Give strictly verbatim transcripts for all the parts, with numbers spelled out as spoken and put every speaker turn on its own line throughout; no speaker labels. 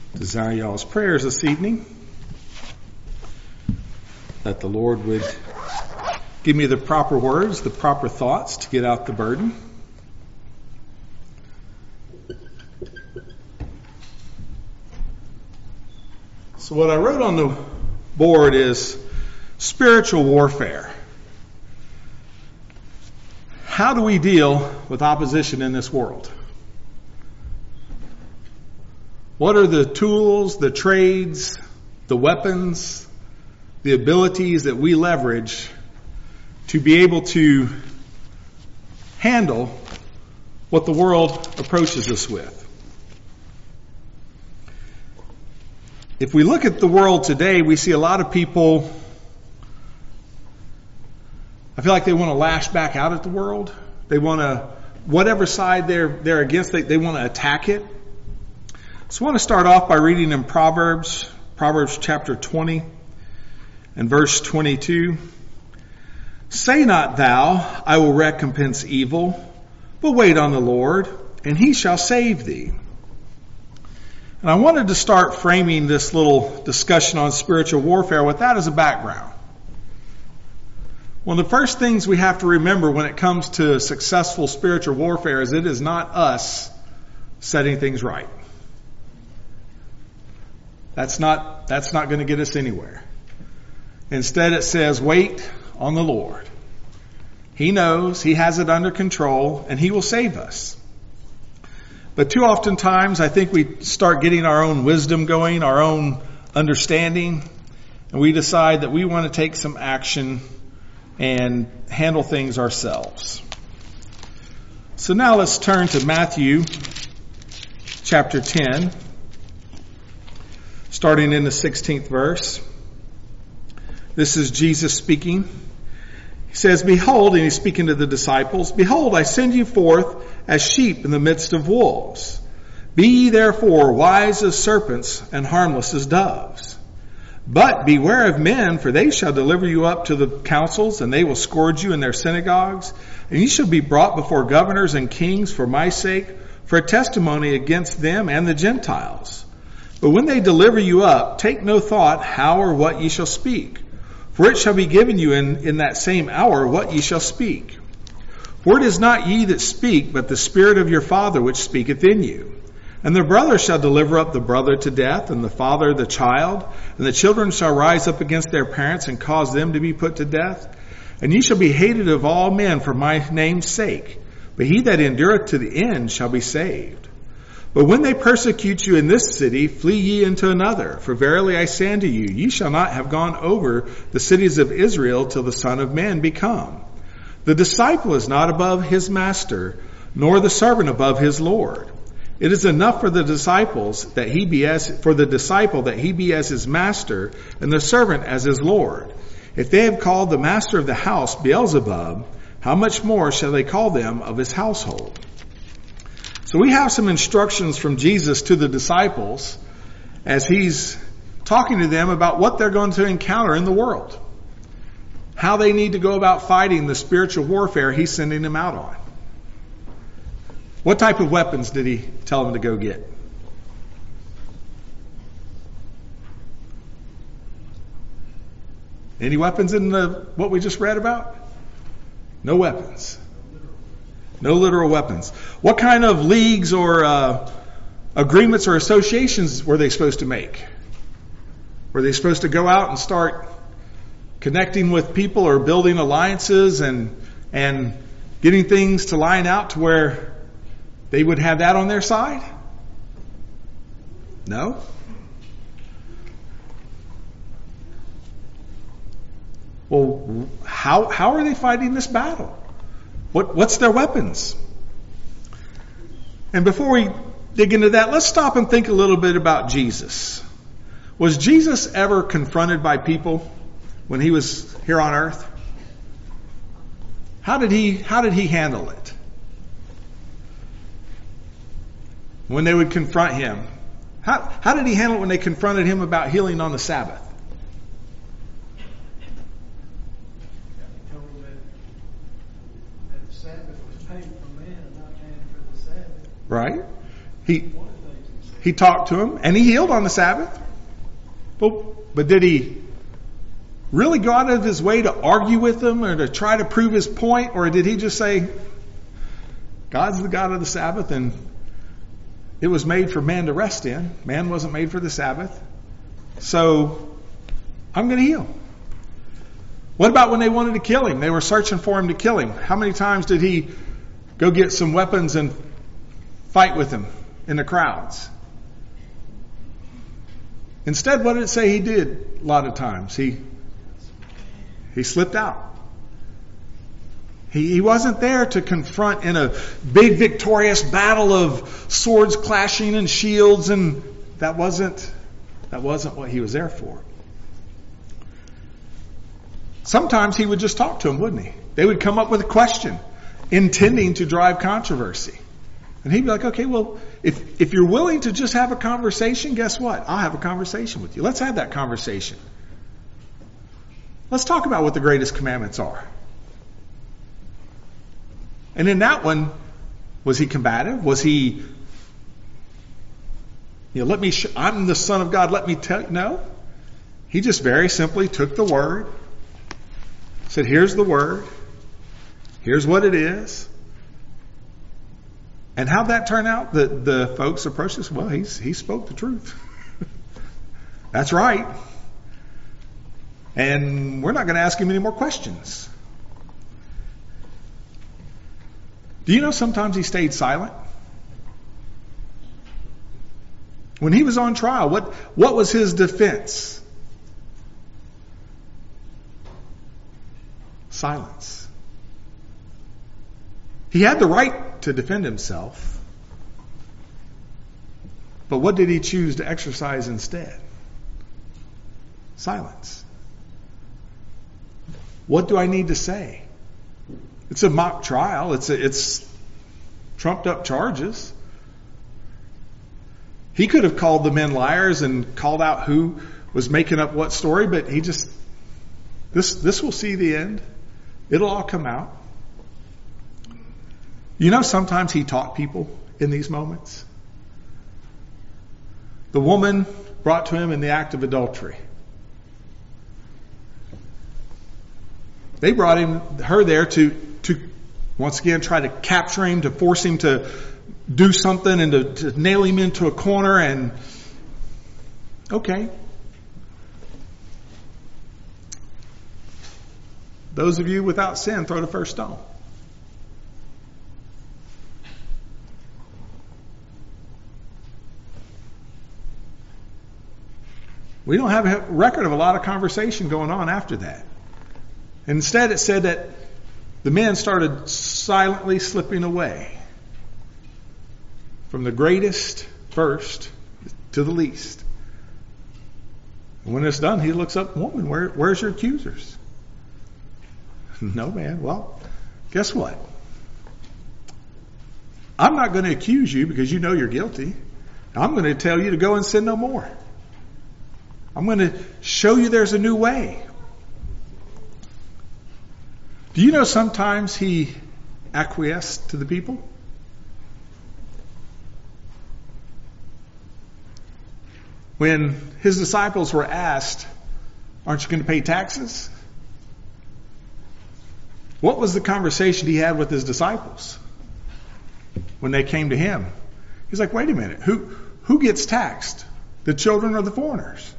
Desire y'all's prayers this evening that the Lord would give me the proper words, the proper thoughts to get out the burden. So what I wrote on the board is spiritual warfare. How do we deal with opposition in this world? What are the tools, the trades, the weapons, the abilities that we leverage to be able to handle what the world approaches us with? If we look at the world today, we see a lot of people, I feel like they want to lash back out at the world. They want to, whatever side they're, they're against, they, they want to attack it. So I want to start off by reading in Proverbs, Proverbs chapter twenty and verse twenty-two. Say not thou, I will recompense evil, but wait on the Lord, and he shall save thee. And I wanted to start framing this little discussion on spiritual warfare with that as a background. One of the first things we have to remember when it comes to successful spiritual warfare is it is not us setting things right. That's not, that's not going to get us anywhere. Instead it says, wait on the Lord. He knows, he has it under control, and he will save us. But too often times I think we start getting our own wisdom going, our own understanding, and we decide that we want to take some action and handle things ourselves. So now let's turn to Matthew chapter ten. Starting in the sixteenth verse. This is Jesus speaking. He says, Behold, and he's speaking to the disciples, Behold, I send you forth as sheep in the midst of wolves. Be ye therefore wise as serpents and harmless as doves. But beware of men, for they shall deliver you up to the councils, and they will scourge you in their synagogues. And you shall be brought before governors and kings for my sake, for a testimony against them and the Gentiles. But when they deliver you up, take no thought how or what ye shall speak. For it shall be given you in, in that same hour what ye shall speak. For it is not ye that speak, but the Spirit of your Father which speaketh in you. And the brother shall deliver up the brother to death, and the father the child. And the children shall rise up against their parents, and cause them to be put to death. And ye shall be hated of all men for my name's sake. But he that endureth to the end shall be saved. But when they persecute you in this city, flee ye into another. For verily I say unto you, ye shall not have gone over the cities of Israel till the Son of Man be come. The disciple is not above his master, nor the servant above his Lord. It is enough for the disciples that he be as for the disciple that he be as his master, and the servant as his Lord. If they have called the master of the house Beelzebub, how much more shall they call them of his household? So we have some instructions from Jesus to the disciples as he's talking to them about what they're going to encounter in the world. How they need to go about fighting the spiritual warfare he's sending them out on. What type of weapons did he tell them to go get? Any weapons in the what we just read about? No weapons. No literal weapons. What kind of leagues or uh, agreements or associations were they supposed to make? Were they supposed to go out and start connecting with people or building alliances and and getting things to line out to where they would have that on their side? No. Well, how how are they fighting this battle? What, what's their weapons? And before we dig into that, let's stop and think a little bit about Jesus. Was Jesus ever confronted by people when he was here on earth? How did he, how did he handle it? When they would confront him. How, how did he handle it when they confronted him about healing on the Sabbath?
Sabbath was paid for man and not man for the Sabbath.
Right? He
One of the things he said.
he talked to him and he healed on the Sabbath. But, but did he really go out of his way to argue with them or to try to prove his point? Or did he just say, God's the God of the Sabbath and it was made for man to rest in. Man wasn't made for the Sabbath. So I'm going to heal. What about when they wanted to kill him? They were searching for him to kill him. How many times did he go get some weapons and fight with him in the crowds? Instead, what did it say he did a lot of times? He, he slipped out. He, he wasn't there to confront in a big victorious battle of swords clashing and shields, and that wasn't, that wasn't what he was there for. Sometimes he would just talk to them, wouldn't he? They would come up with a question intending to drive controversy. And he'd be like, okay, well, if, if you're willing to just have a conversation, guess what? I'll have a conversation with you. Let's have that conversation. Let's talk about what the greatest commandments are. And in that one, was he combative? Was he, you know, let me, sh- I'm the Son of God, let me tell you. No. He just very simply took the word, said, here's the word, here's what it is. And how'd that turn out? The, the folks approached us, well, he's, he spoke the truth. That's right. And we're not going to ask him any more questions. Do you know sometimes he stayed silent? When he was on trial, what, what was his defense? Silence. He had the right to defend himself. But what did he choose to exercise instead? Silence. What do I need to say? It's a mock trial. It's a, it's trumped up charges. He could have called the men liars and called out who was making up what story, but he just, this, this will see the end. It'll all come out. You know, sometimes he taught people in these moments. The woman brought to him in the act of adultery. They brought him, her there to, to once again try to capture him, to force him to do something and to, to nail him into a corner. And okay. Those of you without sin, throw the first stone. We don't have a record of a lot of conversation going on after that. Instead, it said that the men started silently slipping away from the greatest first to the least. And when it's done, he looks up, woman, where, where's your accusers? No, man. Well, guess what? I'm not going to accuse you because you know you're guilty. I'm going to tell you to go and sin no more. I'm going to show you there's a new way. Do you know sometimes he acquiesced to the people? When his disciples were asked, aren't you going to pay taxes? What was the conversation he had with his disciples when they came to him? He's like, wait a minute, who, who gets taxed? The children or the foreigners?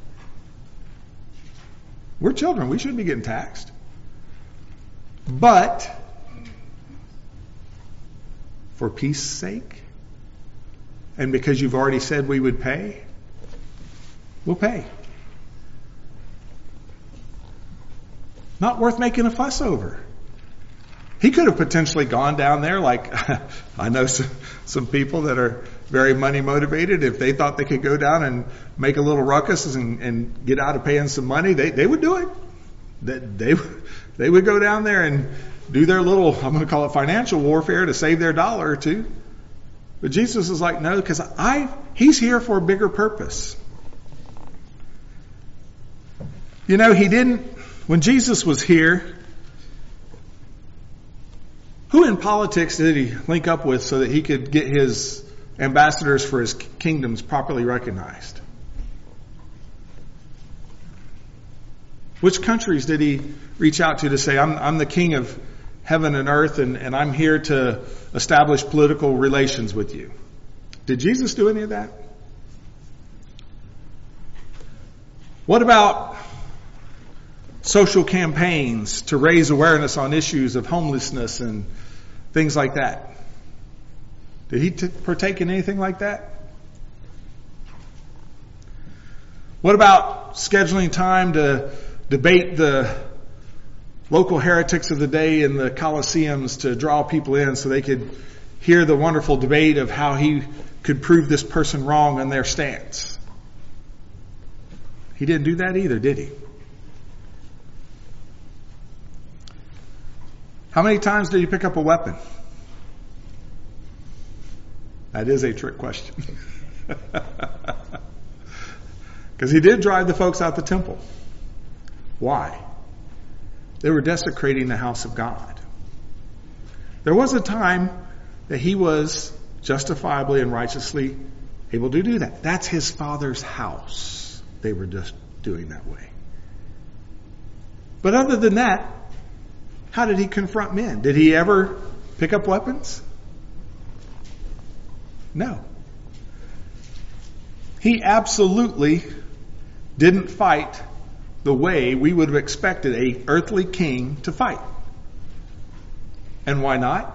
We're children, we shouldn't be getting taxed. But for peace sake, and because you've already said we would pay, we'll pay. Not worth making a fuss over. He could have potentially gone down there like, I know some, some people that are very money motivated. If they thought they could go down and make a little ruckus and, and get out of paying some money, they, they would do it. They, they, they would go down there and do their little, I'm going to call it financial warfare to save their dollar or two. But Jesus is like, no, because I, he's here for a bigger purpose. You know, he didn't, when Jesus was here, who in politics did he link up with so that he could get his ambassadors for his kingdoms properly recognized? Which countries did he reach out to to say, I'm, I'm the king of heaven and earth, and, and I'm here to establish political relations with you? Did Jesus do any of that? What about social campaigns to raise awareness on issues of homelessness and things like that? Did he t- partake in anything like that? What about scheduling time to debate the local heretics of the day in the Colosseums to draw people in so they could hear the wonderful debate of how he could prove this person wrong on their stance? He didn't do that either, did he? How many times did he pick up a weapon? That is a trick question. Because he did drive the folks out the temple. Why? They were desecrating the house of God. There was a time that he was justifiably and righteously able to do that. That's his Father's house. They were just doing that way. But other than that, how did he confront men? Did he ever pick up weapons? No. He absolutely didn't fight the way we would have expected an earthly king to fight. And why not?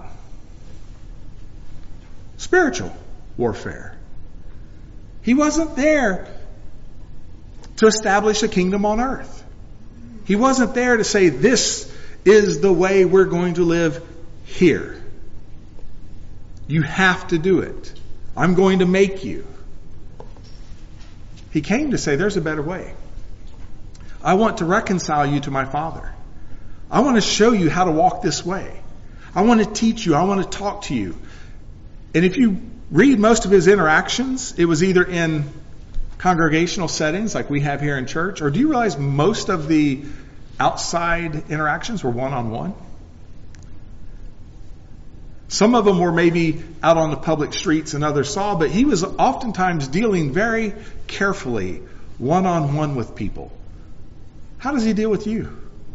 Spiritual warfare. He wasn't there to establish a kingdom on earth. He wasn't there to say, this is the way we're going to live here. You have to do it. I'm going to make you. He came to say, there's a better way. I want to reconcile you to my Father. I want to show you how to walk this way. I want to teach you. I want to talk to you. And if you read most of his interactions, it was either in congregational settings like we have here in church, or do you realize most of the outside interactions were one-on-one? Some of them were maybe out on the public streets and others saw, but he was oftentimes dealing very carefully one-on-one with people. How does he deal with you?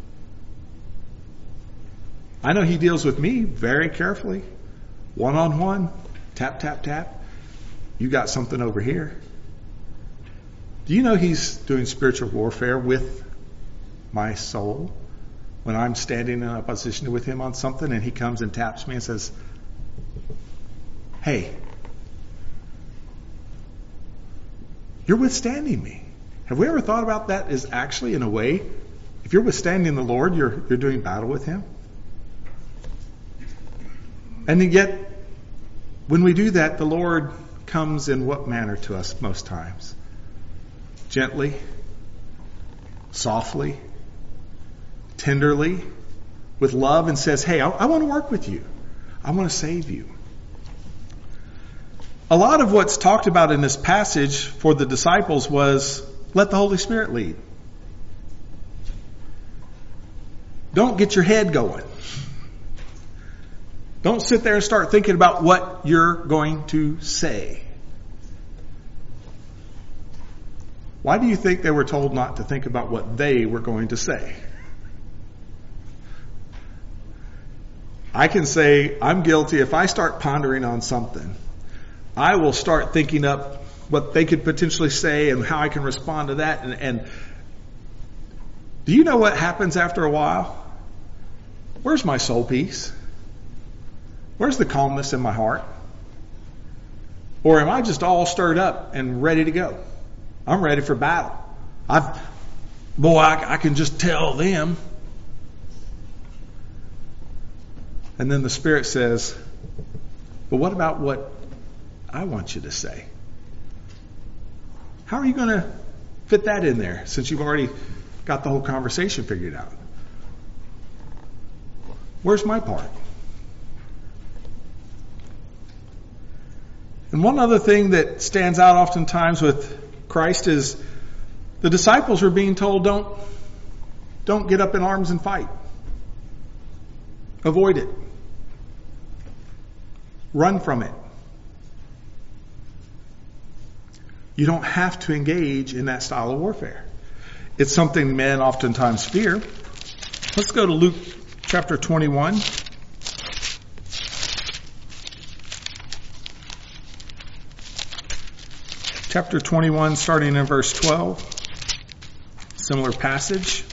I know he deals with me very carefully. One-on-one, tap, tap, tap. You got something over here. Do you know he's doing spiritual warfare with my soul when I'm standing in opposition with him on something and he comes and taps me and says, hey, you're withstanding me. Have we ever thought about that as actually, in a way, if you're withstanding the Lord, you're, you're doing battle with him? And yet, when we do that, the Lord comes in what manner to us most times? Gently, softly, tenderly, with love, and says, hey, I, I want to work with you. I want to save you. A lot of what's talked about in this passage for the disciples was, let the Holy Spirit lead. Don't get your head going. Don't sit there and start thinking about what you're going to say. Why do you think they were told not to think about what they were going to say? I can say I'm guilty. If I start pondering on something, I will start thinking up what they could potentially say and how I can respond to that. And, and do you know what happens after a while? Where's my soul peace? Where's the calmness in my heart? Or am I just all stirred up and ready to go? I'm ready for battle. I've, boy, I, I can just tell them. And then the Spirit says, but what about what I want you to say? How are you going to fit that in there since you've already got the whole conversation figured out? Where's my part? And one other thing that stands out oftentimes with Christ is the disciples were being told, don't, don't get up in arms and fight. Avoid it. Run from it. You don't have to engage in that style of warfare. It's something men oftentimes fear. Let's go to Luke chapter twenty-one. Chapter twenty-one, starting in verse twelve. Similar passage.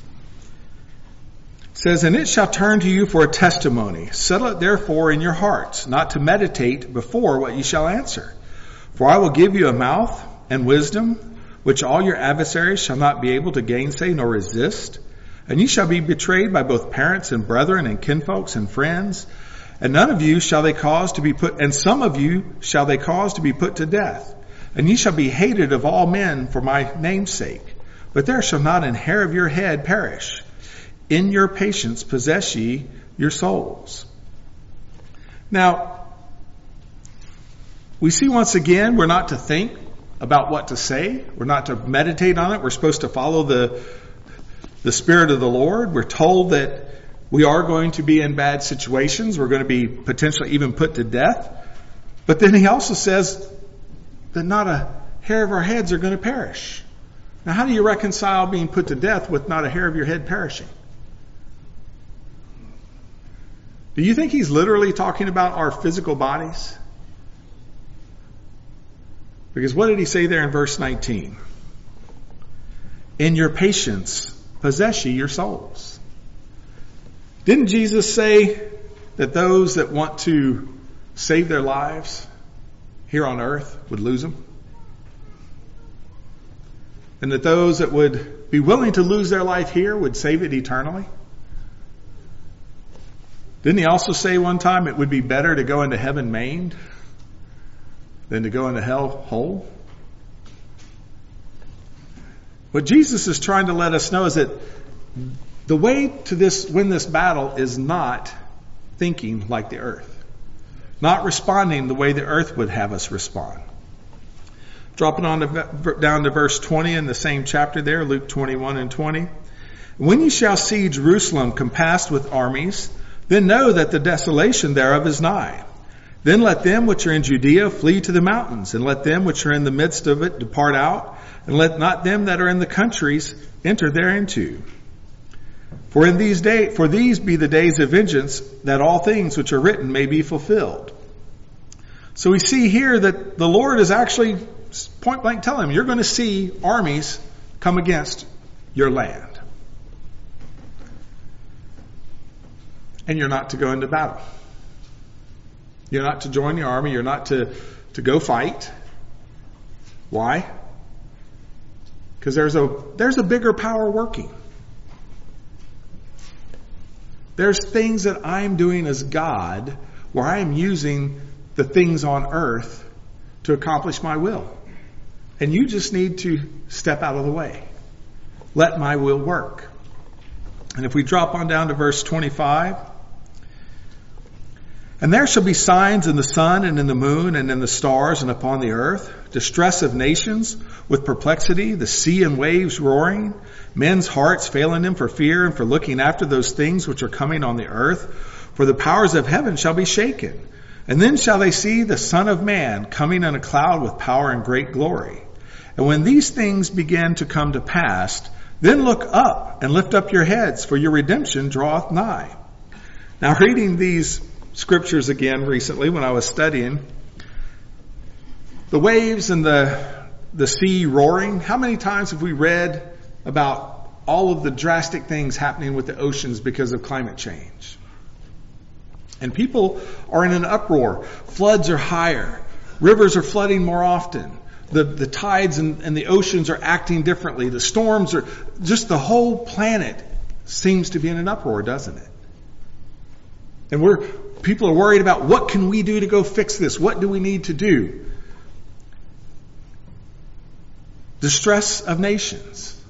It says, "And it shall turn to you for a testimony. Settle it therefore in your hearts, not to meditate before what ye shall answer. For I will give you a mouth and wisdom, which all your adversaries shall not be able to gainsay nor resist. And ye shall be betrayed by both parents and brethren and kinfolks and friends. And none of you shall they cause to be put, and some of you shall they cause to be put to death. And ye shall be hated of all men for my name's sake. But there shall not an hair of your head perish. In your patience possess ye your souls." Now, we see once again, we're not to think about what to say. We're not to meditate on it. We're supposed to follow the, the Spirit of the Lord. We're told that we are going to be in bad situations. We're going to be potentially even put to death. But then he also says that not a hair of our heads are going to perish. Now, how do you reconcile being put to death with not a hair of your head perishing? Do you think he's literally talking about our physical bodies? Because what did he say there in verse nineteen? In your patience possess ye your souls. Didn't Jesus say that those that want to save their lives here on earth would lose them? And that those that would be willing to lose their life here would save it eternally? Didn't he also say one time it would be better to go into heaven maimed than to go into hell whole? What Jesus is trying to let us know is that the way to this win this battle is not thinking like the earth, not responding the way the earth would have us respond. Dropping on to, down to verse twenty in the same chapter there, Luke twenty-one and twenty. "When ye shall see Jerusalem compassed with armies, then know that the desolation thereof is nigh. Then let them which are in Judea flee to the mountains, and let them which are in the midst of it depart out, and let not them that are in the countries enter thereinto. For in these days, for these be the days of vengeance, that all things which are written may be fulfilled." So we see here that the Lord is actually point blank telling him, you're going to see armies come against your land. And you're not to go into battle. You're not to join the army. You're not to, to go fight. Why? Because there's a, there's a bigger power working. There's things that I'm doing as God where I am using the things on earth to accomplish my will. And you just need to step out of the way. Let my will work. And if we drop on down to verse twenty-five. "And there shall be signs in the sun and in the moon and in the stars and upon the earth, distress of nations with perplexity, the sea and waves roaring, men's hearts failing them for fear and for looking after those things which are coming on the earth. For the powers of heaven shall be shaken. And then shall they see the Son of Man coming in a cloud with power and great glory. And when these things begin to come to pass, then look up and lift up your heads, for your redemption draweth nigh." Now, reading these scriptures again recently when I was studying, the waves and the the sea roaring, how many times have we read about all of the drastic things happening with the oceans because of climate change? And people are in an uproar. Floods are higher. Rivers are flooding more often. The, the tides and, and the oceans are acting differently. The storms are, just the whole planet seems to be in an uproar, doesn't it? And we're, people are worried about what can we do to go fix this? What do we need to do? Distress of nations.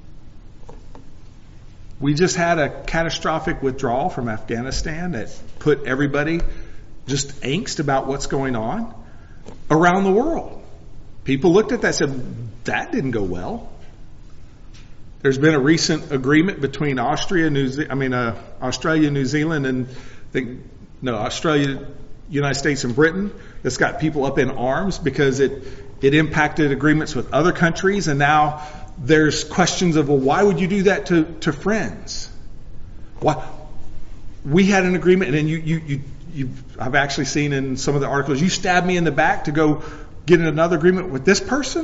We just had a catastrophic withdrawal from Afghanistan that put everybody just angst about what's going on around the world. People looked at that and said, that didn't go well. There's been a recent agreement between Austria, New Ze- I mean, uh, Australia, New Zealand, and I think, no, Australia, United States, and Britain that's got people up in arms because it It impacted agreements with other countries, and now there's questions of, well, why would you do that to, to friends? Why? We had an agreement, and then you, you, you, you, I've actually seen in some of the articles, you stabbed me in the back to go get in another agreement with this person?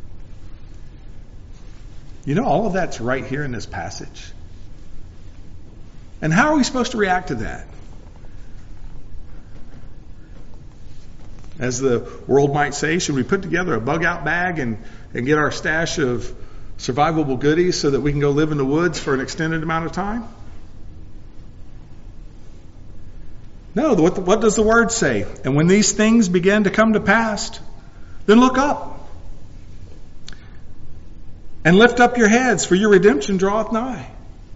You know, all of that's right here in this passage. And how are we supposed to react to that? As the world might say, should we put together a bug out bag and, and get our stash of survivable goodies so that we can go live in the woods for an extended amount of time? No, what, what does the word say? And when these things begin to come to pass, then look up and lift up your heads, for your redemption draweth nigh.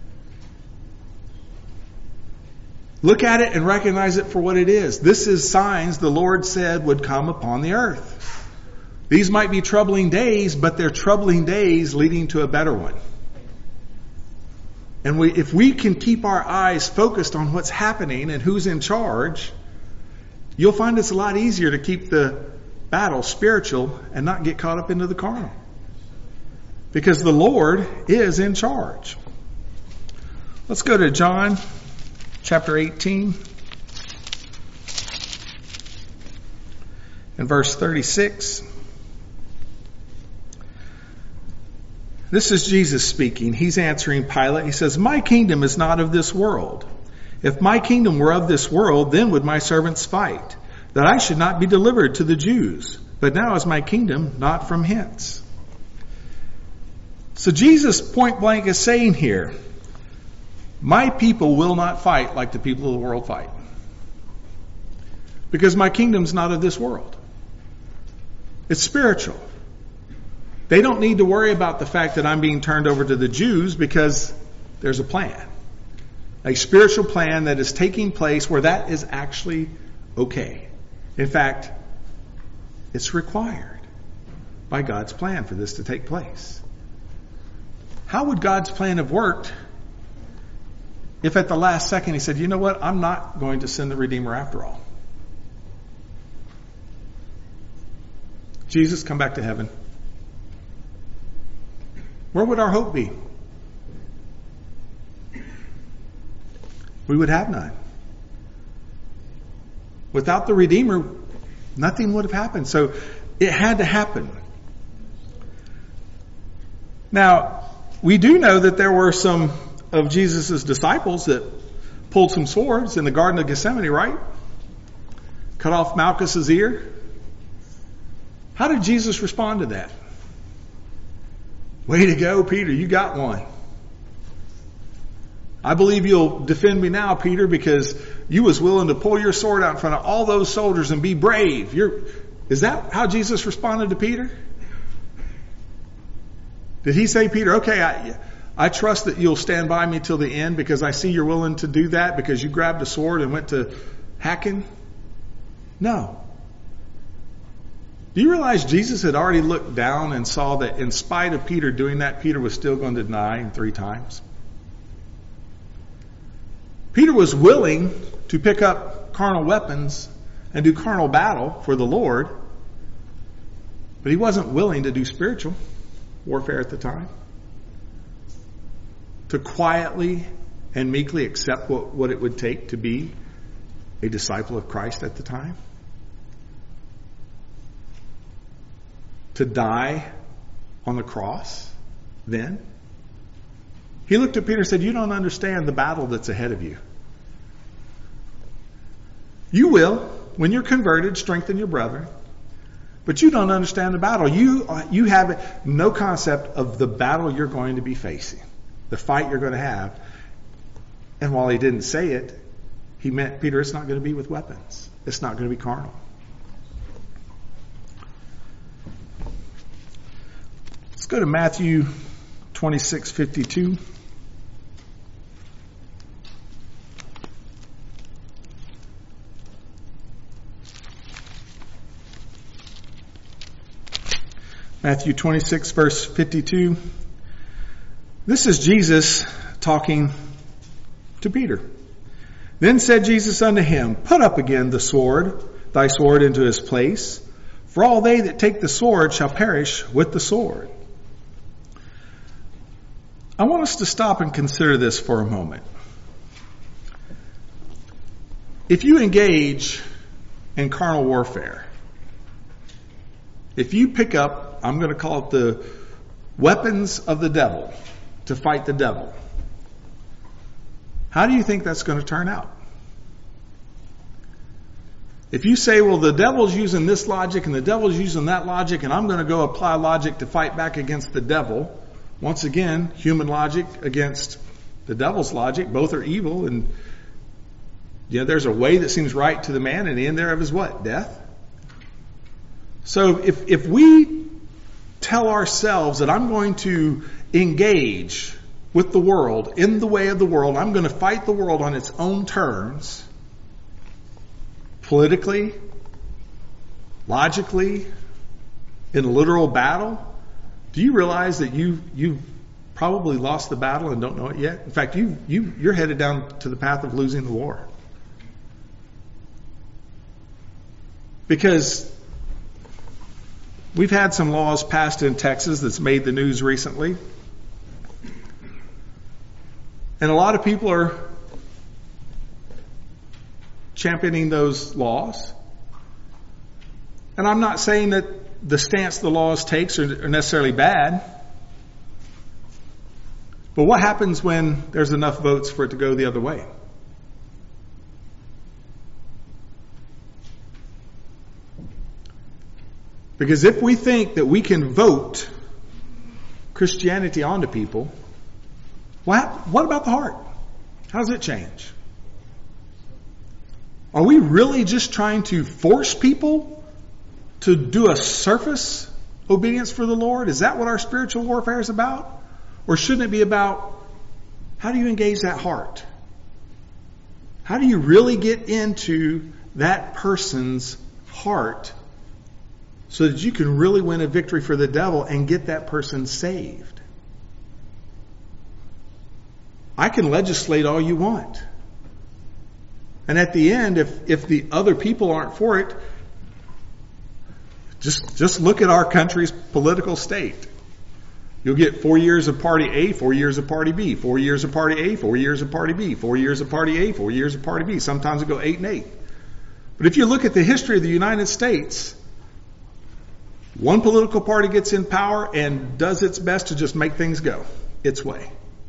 Look at it and recognize it for what it is. This is signs the Lord said would come upon the earth. These might be troubling days, but they're troubling days leading to a better one. And we, if we can keep our eyes focused on what's happening and who's in charge, you'll find it's a lot easier to keep the battle spiritual and not get caught up into the carnal. Because the Lord is in charge. Let's go to John chapter eighteen and verse thirty-six. This is Jesus speaking. He's answering Pilate. He says, my kingdom is not of this world. If my kingdom were of this world, then would my servants fight, that I should not be delivered to the Jews. But now is my kingdom not from hence. So Jesus point blank is saying here, my people will not fight like the people of the world fight. Because my kingdom's not of this world. It's spiritual. They don't need to worry about the fact that I'm being turned over to the Jews because there's a plan. A spiritual plan that is taking place where that is actually okay. In fact, it's required by God's plan for this to take place. How would God's plan have worked if at the last second he said, you know what, I'm not going to send the Redeemer after all? Jesus, come back to heaven. Where would our hope be? We would have none. Without the Redeemer, nothing would have happened. So it had to happen. Now, we do know that there were some of Jesus' disciples that pulled some swords in the Garden of Gethsemane, right? Cut off Malchus's ear. How did Jesus respond to that? Way to go, Peter, you got one. I believe you'll defend me now, Peter, because you was willing to pull your sword out in front of all those soldiers and be brave. You're, is that how Jesus responded to Peter? Did he say, Peter, okay, I, I trust that you'll stand by me till the end because I see you're willing to do that because you grabbed a sword and went to hacking? No. Do you realize Jesus had already looked down and saw that in spite of Peter doing that, Peter was still going to deny him three times? Peter was willing to pick up carnal weapons and do carnal battle for the Lord, but he wasn't willing to do spiritual warfare at the time. To quietly and meekly accept what, what it would take to be a disciple of Christ at the time. To die on the cross then. He looked at Peter and said, you don't understand the battle that's ahead of you. You will, when you're converted, strengthen your brethren. But you don't understand the battle. You, you have no concept of the battle you're going to be facing. The fight you're going to have. And while he didn't say it, he meant, Peter, it's not going to be with weapons. It's not going to be carnal. Let's go to Matthew twenty-six fifty-two. Matthew twenty-six verse fifty-two. This is Jesus talking to Peter. Then said Jesus unto him, put up again the sword, thy sword into his place. For all they that take the sword shall perish with the sword. I want us to stop and consider this for a moment. If you engage in carnal warfare, if you pick up, I'm going to call it the weapons of the devil to fight the devil, how do you think that's going to turn out? If you say, well, the devil's using this logic and the devil's using that logic and I'm going to go apply logic to fight back against the devil, once again, human logic against the devil's logic, both are evil, and you know, there's a way that seems right to the man, and the end thereof is what? Death. So if, if we tell ourselves that I'm going to engage with the world, in the way of the world, I'm going to fight the world on its own terms, politically, logically, in literal battle, do you realize that you, you've probably lost the battle and don't know it yet? In fact, you, you, you're headed down to the path of losing the war. Because we've had some laws passed in Texas that's made the news recently. And a lot of people are championing those laws. And I'm not saying that the stance the laws takes are, are necessarily bad. But what happens when there's enough votes for it to go the other way? Because if we think that we can vote Christianity onto people, what, what about the heart? How does it change? Are we really just trying to force people to do a surface obedience for the Lord? Is that what our spiritual warfare is about? Or shouldn't it be about how do you engage that heart? How do you really get into that person's heart so that you can really win a victory for the devil and get that person saved? I can legislate all you want. And at the end, if, if the other people aren't for it, just, just look at our country's political state. You'll get four years of party A, four years of party B, four years of party A, four years of party B, four years of party A, four years of party B. Sometimes it go eight and eight. But if you look at the history of the United States, one political party gets in power and does its best to just make things go its way.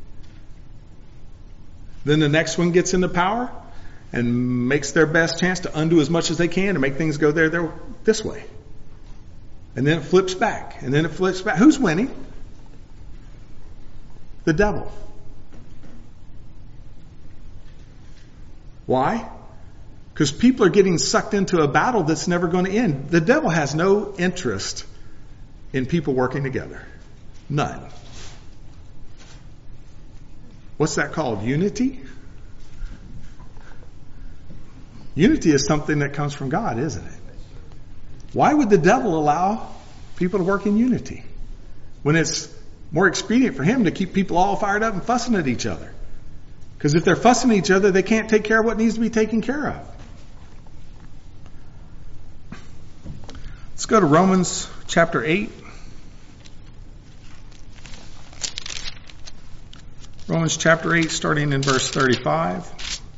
Then the next one gets into power and makes their best chance to undo as much as they can to make things go their, their, this way. And then it flips back. And then it flips back. Who's winning? The devil. Why? Because people are getting sucked into a battle that's never going to end. The devil has no interest in people working together. None. What's that called? Unity? Unity is something that comes from God, isn't it? Why would the devil allow people to work in unity when it's more expedient for him to keep people all fired up and fussing at each other? Because if they're fussing at each other, they can't take care of what needs to be taken care of. Let's go to Romans chapter eight. Romans chapter eight, starting in verse thirty-five.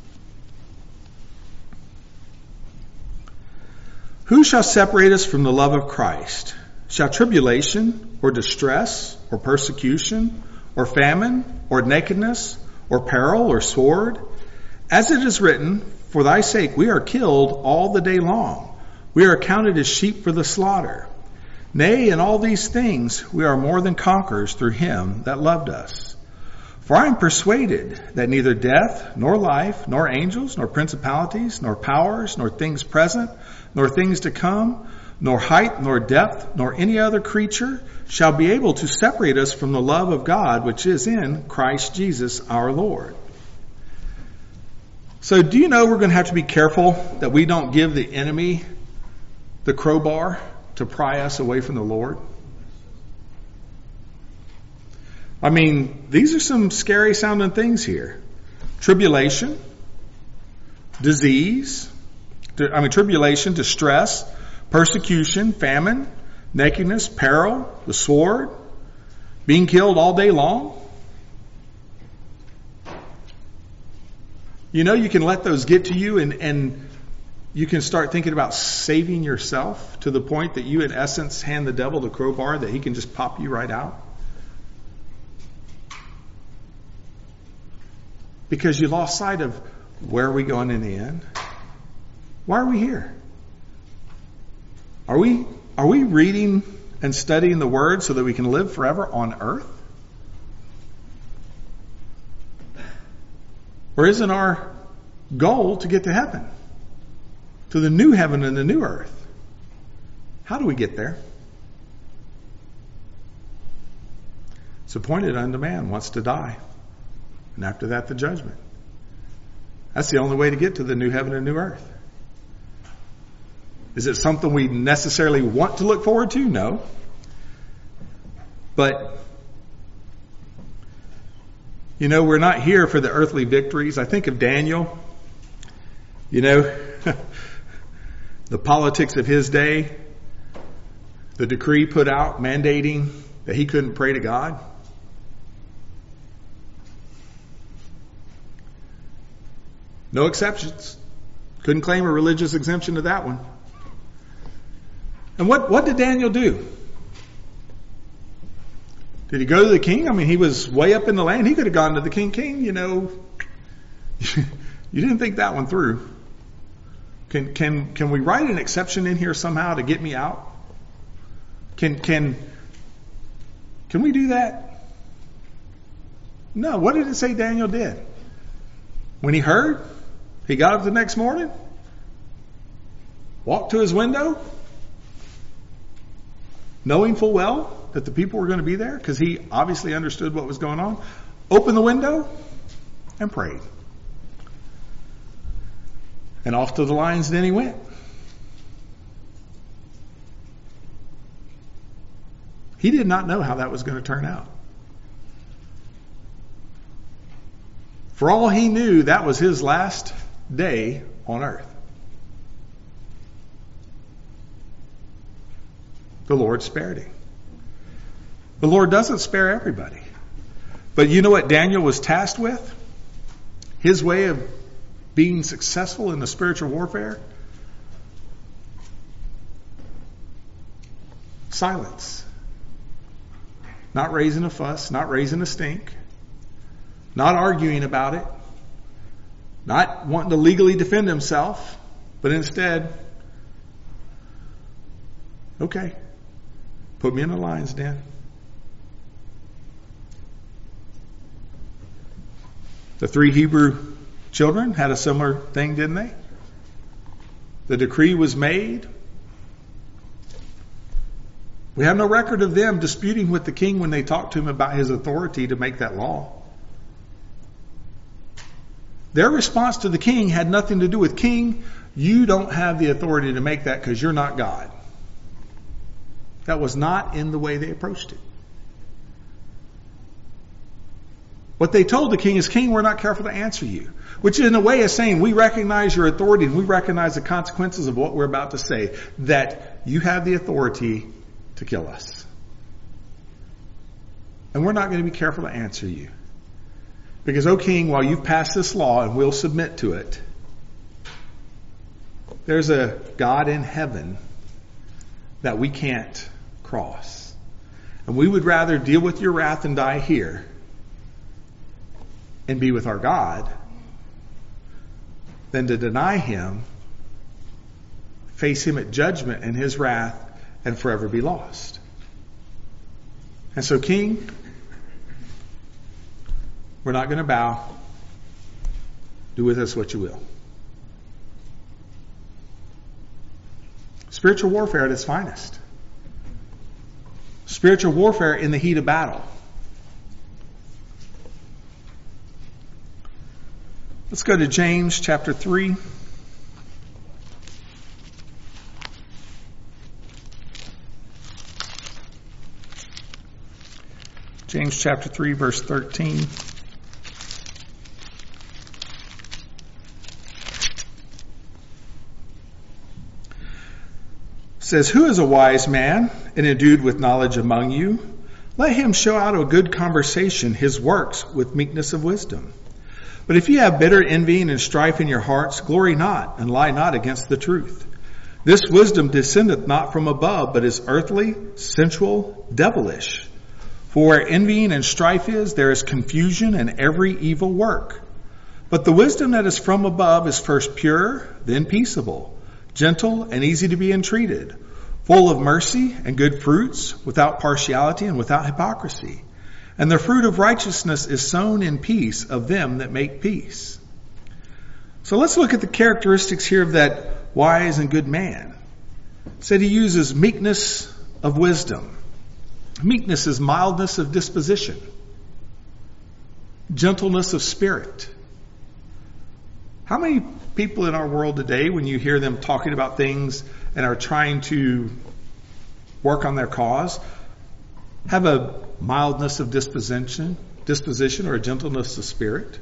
Who shall separate us from the love of Christ? Shall tribulation, or distress, or persecution, or famine, or nakedness, or peril, or sword? As it is written, for thy sake we are killed all the day long. We are accounted as sheep for the slaughter. Nay, in all these things we are more than conquerors through him that loved us. For I am persuaded that neither death, nor life, nor angels, nor principalities, nor powers, nor things present, nor things to come, nor height, nor depth, nor any other creature shall be able to separate us from the love of God which is in Christ Jesus our Lord. So do you know we're going to have to be careful that we don't give the enemy the crowbar to pry us away from the Lord? I mean, these are some scary sounding things here. Tribulation, disease, I mean, tribulation, distress, persecution, famine, nakedness, peril, the sword, being killed all day long. You know, you can let those get to you, and, and you can start thinking about saving yourself to the point that you, in essence, hand the devil the crowbar that he can just pop you right out. Because you lost sight of where are we going in the end? Why are we here? Are we, are we reading and studying the Word so that we can live forever on earth? Or isn't our goal to get to heaven? To the new heaven and the new earth? How do we get there? It's appointed unto man wants to die. And after that, the judgment. That's the only way to get to the new heaven and new earth. Is it something we necessarily want to look forward to? No. But, you know, we're not here for the earthly victories. I think of Daniel. You know, the politics of his day. The decree put out mandating that he couldn't pray to God. No exceptions. Couldn't claim a religious exemption to that one. And what, what did Daniel do? Did he go to the king? I mean, he was way up in the land. He could have gone to the king. King, you know, you didn't think that one through. Can, can, can we write an exception in here somehow to get me out? Can, can, can we do that? No. What did it say Daniel did? When he heard, he got up the next morning, walked to his window, knowing full well that the people were going to be there, because he obviously understood what was going on, opened the window and prayed. And off to the lions then he went. He did not know how that was going to turn out. For all he knew, that was his last day on earth. The Lord spared him. The Lord doesn't spare everybody. But you know what Daniel was tasked with? His way of being successful in the spiritual warfare? Silence. Not raising a fuss, not raising a stink, not arguing about it, not wanting to legally defend himself, but instead, okay, put me in the lion's den. The three Hebrew children had a similar thing, didn't they? The decree was made. We have no record of them disputing with the king when they talked to him about his authority to make that law. Their response to the king had nothing to do with, king, you don't have the authority to make that because you're not God. That was not in the way they approached it. What they told the king is, king, we're not careful to answer you. Which in a way is saying, we recognize your authority and we recognize the consequences of what we're about to say. That you have the authority to kill us. And we're not going to be careful to answer you. Because, O king, while you've passed this law and we'll submit to it, there's a God in heaven that we can't cross. And we would rather deal with your wrath and die here and be with our God than to deny him, face him at judgment and his wrath, and forever be lost. And so, king, we're not going to bow. Do with us what you will. Spiritual warfare at its finest. Spiritual warfare in the heat of battle. Let's go to James chapter three. James chapter three, verse thirteen. says, who is a wise man and endued with knowledge among you? Let him show out a good conversation his works with meekness of wisdom. But if ye have bitter envying and strife in your hearts, glory not and lie not against the truth. This wisdom descendeth not from above, but is earthly, sensual, devilish. For where envying and strife is, there is confusion and every evil work. But the wisdom that is from above is first pure, then peaceable, gentle and easy to be entreated, full of mercy and good fruits, without partiality and without hypocrisy. And the fruit of righteousness is sown in peace of them that make peace. So let's look at the characteristics here of that wise and good man. It said he uses meekness of wisdom. Meekness is mildness of disposition, gentleness of spirit. How many people in our world today, when you hear them talking about things and are trying to work on their cause, have a mildness of disposition, disposition or a gentleness of spirit?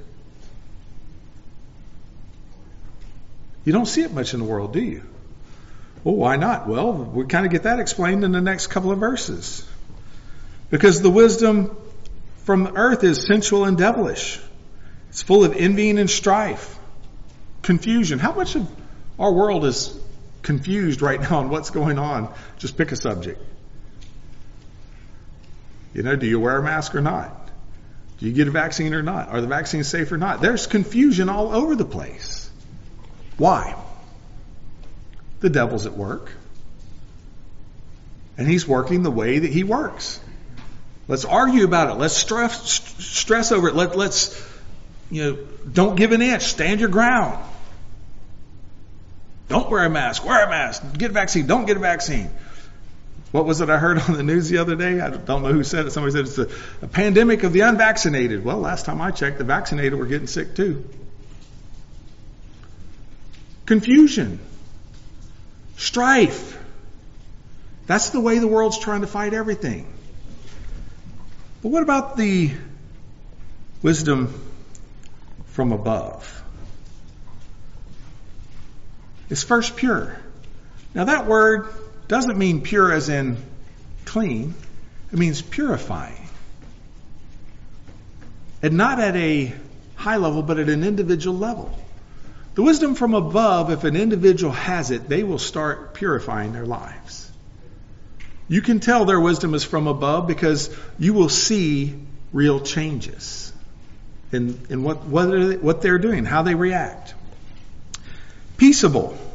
You don't see it much in the world, do you? Well, why not? Well, we kind of get that explained in the next couple of verses. Because the wisdom from the earth is sensual and devilish. It's full of envying and strife, confusion. How much of our world is confused right now on what's going on? Just pick a subject. You know, do you wear a mask or not? Do you get a vaccine or not? Are the vaccines safe or not? There's confusion all over the place. Why? The devil's at work. And he's working the way that he works. Let's argue about it. Let's stress, stress over it. Let, let's, you know, don't give an inch. Stand your ground. Don't wear a mask. Wear a mask. Get a vaccine. Don't get a vaccine. What was it I heard on the news the other day? I don't know who said it. Somebody said it's a, a pandemic of the unvaccinated. Well, last time I checked, the vaccinated were getting sick too. Confusion. Strife. That's the way the world's trying to fight everything. But what about the wisdom from above? It's first pure. Now that word doesn't mean pure as in clean. It means purifying. And not at a high level, but at an individual level. The wisdom from above, if an individual has it, they will start purifying their lives. You can tell their wisdom is from above because you will see real changes in, in what, what, they, what they're doing, how they react. Peaceable.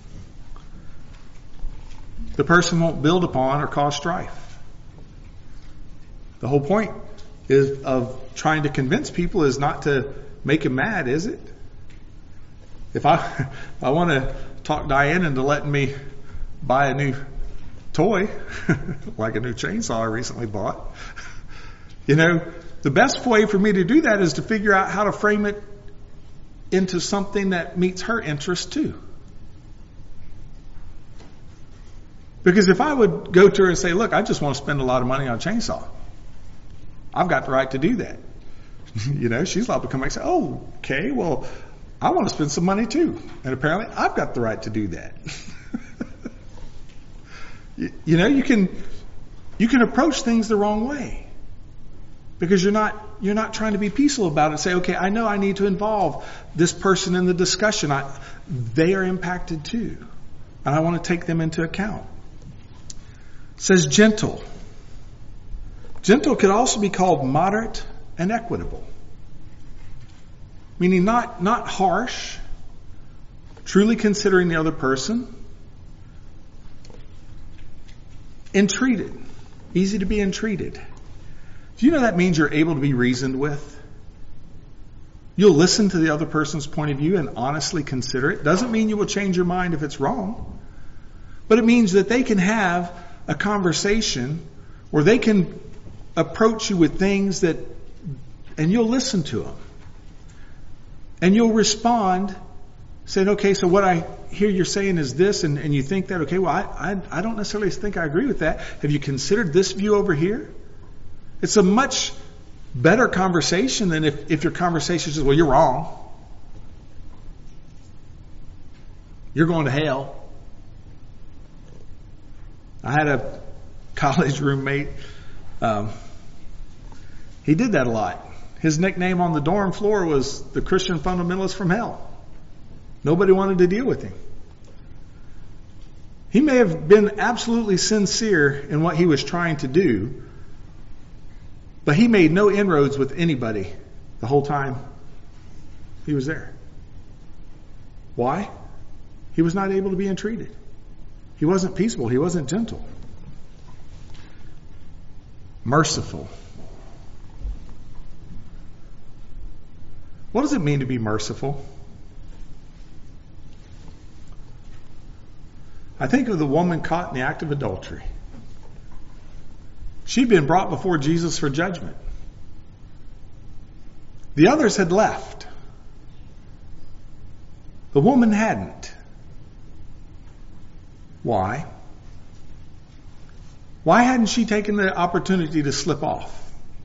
The person won't build upon or cause strife. The whole point is of trying to convince people is not to make them mad, is it? If I if I want to talk Diane into letting me buy a new toy, like a new chainsaw I recently bought, you know, the best way for me to do that is to figure out how to frame it into something that meets her interest too. Because if I would go to her and say, look, I just want to spend a lot of money on a chainsaw, I've got the right to do that. You know, she's liable to come back and say, oh, okay, well, I want to spend some money too. And apparently I've got the right to do that. you, you know, you can, you can approach things the wrong way because you're not, you're not trying to be peaceful about it. Say, okay, I know I need to involve this person in the discussion. I, they are impacted too. And I want to take them into account. It says gentle. Gentle could also be called moderate and equitable. Meaning not, not harsh, truly considering the other person. Entreated. Easy to be entreated. Do you know that means you're able to be reasoned with? You'll listen to the other person's point of view and honestly consider it. Doesn't mean you will change your mind if it's wrong. But it means that they can have a conversation where they can approach you with things that, and you'll listen to them. And you'll respond saying, okay, so what I hear you're saying is this, and, and you think that, okay, well, I, I, I don't necessarily think I agree with that. Have you considered this view over here? It's a much better conversation than if, if your conversation is, well, you're wrong. You're going to hell. I had a college roommate. Um, he did that a lot. His nickname on the dorm floor was the Christian fundamentalist from hell. Nobody wanted to deal with him. He may have been absolutely sincere in what he was trying to do, but he made no inroads with anybody the whole time he was there. Why? He was not able to be entreated. He wasn't peaceable. He wasn't gentle. Merciful. What does it mean to be merciful? I think of the woman caught in the act of adultery. She'd been brought before Jesus for judgment. The others had left. The woman hadn't. Why? Why hadn't she taken the opportunity to slip off?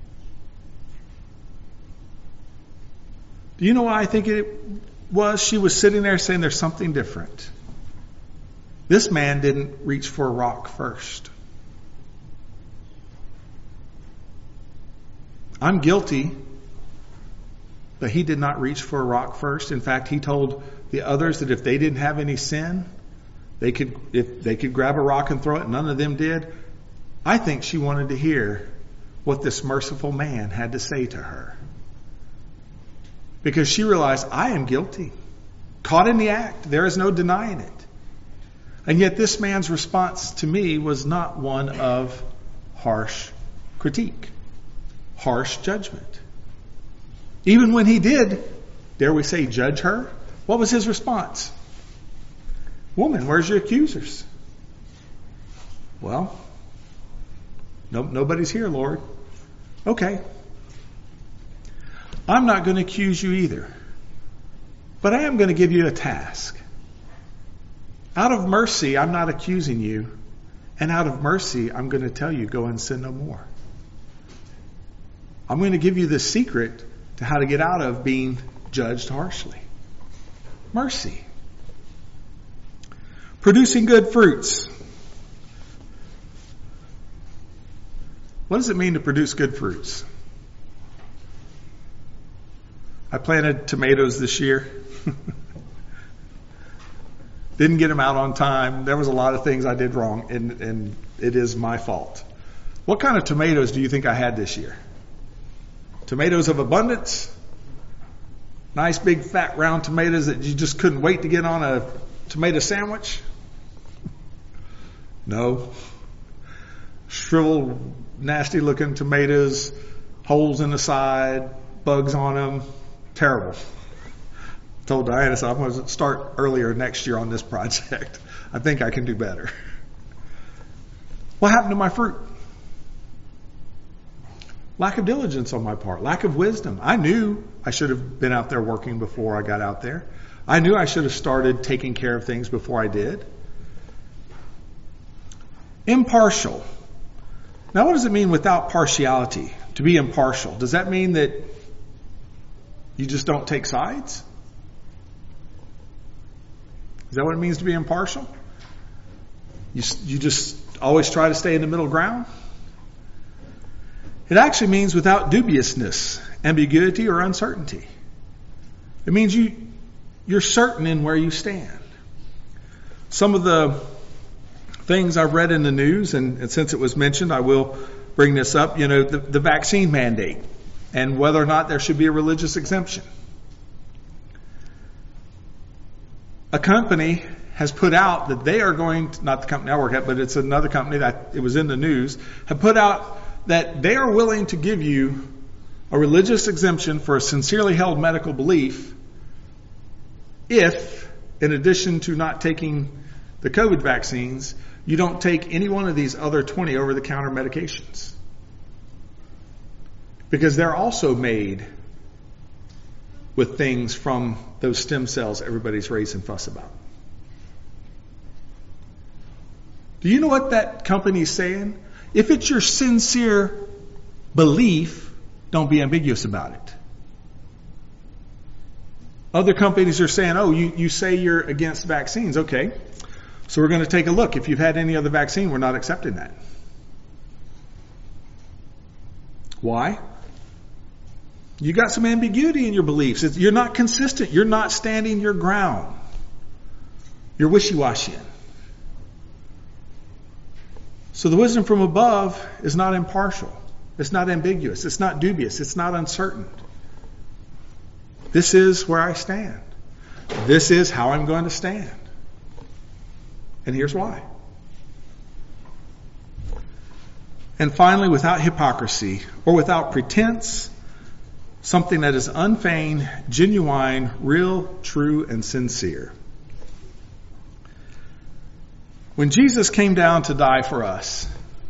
Do you know why I think it was? She was sitting there saying there's something different. This man didn't reach for a rock first. I'm guilty, but he did not reach for a rock first. In fact, he told the others that if they didn't have any sin, they could, if they could grab a rock and throw it. None of them did. I think she wanted to hear what this merciful man had to say to her. Because she realized, I am guilty. Caught in the act. There is no denying it. And yet this man's response to me was not one of harsh critique, harsh judgment. Even when he did, dare we say, judge her, what was his response? Woman, where's your accusers? Well, no, nobody's here, Lord. Okay. I'm not going to accuse you either. But I am going to give you a task. Out of mercy, I'm not accusing you. And out of mercy, I'm going to tell you, go and sin no more. I'm going to give you the secret to how to get out of being judged harshly. Mercy. Producing good fruits. What does it mean to produce good fruits? I planted tomatoes this year. Didn't get them out on time. There was a lot of things I did wrong, and, and it is my fault. What kind of tomatoes do you think I had this year? Tomatoes of abundance? Nice big fat round tomatoes that you just couldn't wait to get on a tomato sandwich? No. Shriveled, nasty looking tomatoes, holes in the side, bugs on them. Terrible. Told Diana, so I'm going to start earlier next year on this project. I think I can do better. What happened to my fruit? Lack of diligence on my part. Lack of wisdom. I knew I should have been out there working before I got out there. I knew I should have started taking care of things before I did. Impartial. Now, what does it mean without partiality? To be impartial. Does that mean that you just don't take sides? Is that what it means to be impartial? You, you just always try to stay in the middle ground? It actually means without dubiousness, ambiguity, or uncertainty. It means you, you're certain in where you stand. Some of the things I've read in the news, and, and since it was mentioned, I will bring this up, you know, the, the vaccine mandate and whether or not there should be a religious exemption. A company has put out that they are going to, not the company I work at, but it's another company that it was in the news, have put out that they are willing to give you a religious exemption for a sincerely held medical belief if, in addition to not taking the COVID vaccines, you don't take any one of these other twenty over-the-counter medications. Because they're also made with things from those stem cells everybody's raising fuss about. Do you know what that company's saying? If it's your sincere belief, don't be ambiguous about it. Other companies are saying, oh, you, you say you're against vaccines. Okay. So we're going to take a look. If you've had any other vaccine, we're not accepting that. Why? You got some ambiguity in your beliefs. It's, you're not consistent. You're not standing your ground. You're wishy-washy. So the wisdom from above is not impartial. It's not ambiguous. It's not dubious. It's not uncertain. This is where I stand. This is how I'm going to stand. And here's why. And finally, without hypocrisy or without pretense, something that is unfeigned, genuine, real, true, and sincere. When Jesus came down to die for us,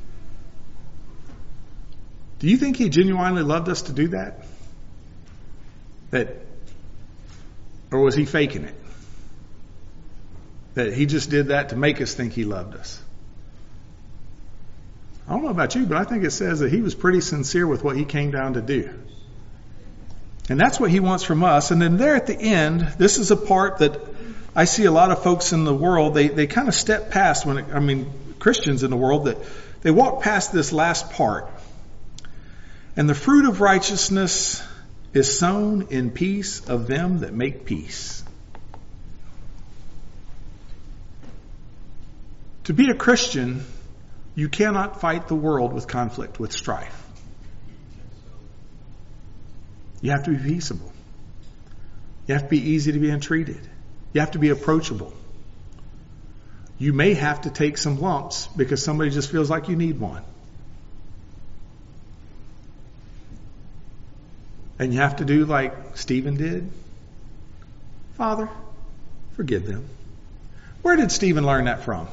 do you think he genuinely loved us to do that? That, or was he faking it? That he just did that to make us think he loved us? I don't know about you, but I think it says that he was pretty sincere with what he came down to do. And that's what he wants from us. And then there at the end, this is a part that I see a lot of folks in the world, they, they kind of step past when, it, I mean, Christians in the world, that they walk past this last part. And the fruit of righteousness is sown in peace of them that make peace. To be a Christian, you cannot fight the world with conflict, with strife. You have to be peaceable. You have to be easy to be entreated. You have to be approachable. You may have to take some lumps because somebody just feels like you need one. And you have to do like Stephen did. Father, forgive them. Where did Stephen learn that from?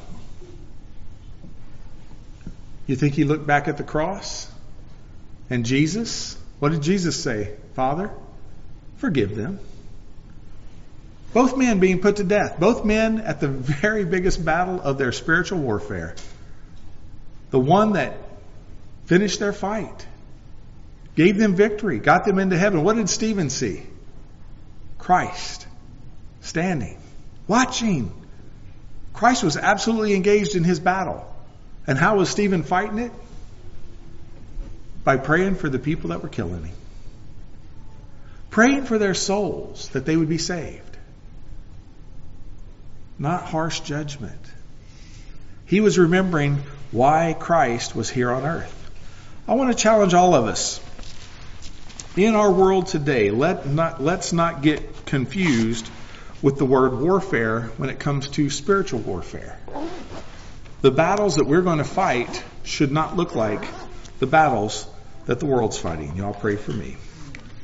You think he looked back at the cross? And Jesus? What did Jesus say? Father, forgive them. Both men being put to death. Both men at the very biggest battle of their spiritual warfare. The one that finished their fight. Gave them victory. Got them into heaven. What did Stephen see? Christ. Standing. Watching. Christ was absolutely engaged in his battle. And how was Stephen fighting it? By praying for the people that were killing him. Praying for their souls that they would be saved. Not harsh judgment. He was remembering why Christ was here on earth. I want to challenge all of us. In our world today, let not, let's not get confused with the word warfare when it comes to spiritual warfare. The battles that we're going to fight should not look like the battles that the world's fighting. Y'all pray for me.